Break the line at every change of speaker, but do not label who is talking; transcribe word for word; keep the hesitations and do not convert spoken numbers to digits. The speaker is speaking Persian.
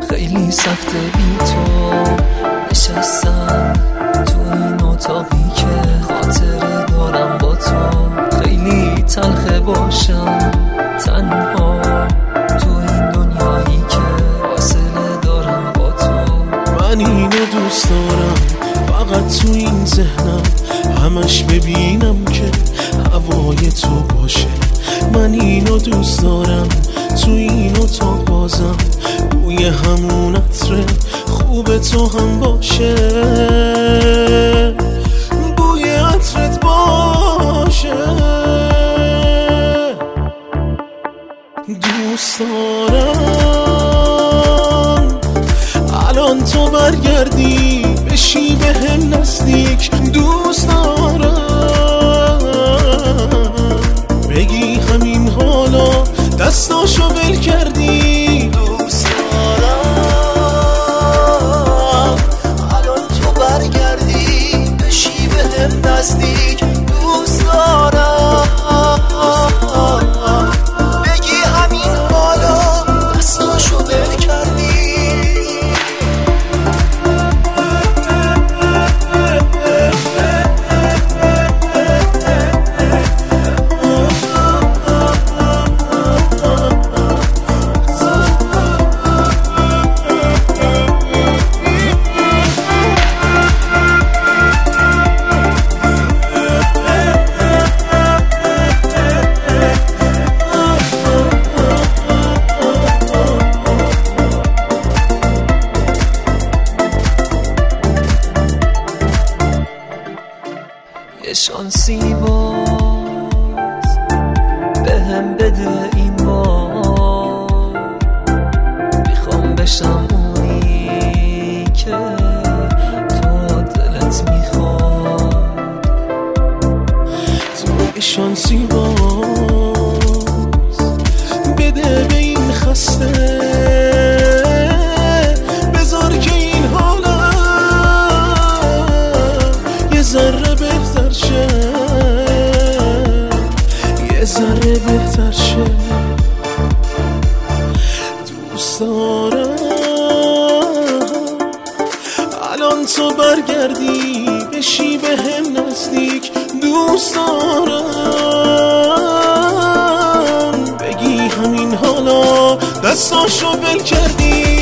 خیلی سخته بی تو نشستم تو این اتاقی که خاطره دارم با تو. خیلی تلخه باشم تنها تو این دنیایی که فاصله دارم با تو.
من اینو دوست دارم فقط تو این ذهنم همش ببینم که هوای تو باشه. من اینو دوست دارم تو این اتاق بازم بوی همون عطر خوب تو هم باشه، بوی عطرت باشه. دوست دارم الان تو برگردی بشی به هم نزدیک. دوست دارم بگی همین حالا دستاشو ول کردی.
دوست دارم الان تو برگردی بشی به هم نزدیک. دوست دارم بگی همین حالا دستاشو ول کردی.
یه شانسی باز به هم بده این بار. میخوام بشم اونی که تو دلت میخواد.
تو یه شانسی باز بده به این خسته، بذار که این حالا یه ذره بهتر شه، یه ذره بهتر شه. دوست دارم الان تو برگردی بشی به هم نزدیک. دوست دارم بگی همین حالا دستاشو ول کردی.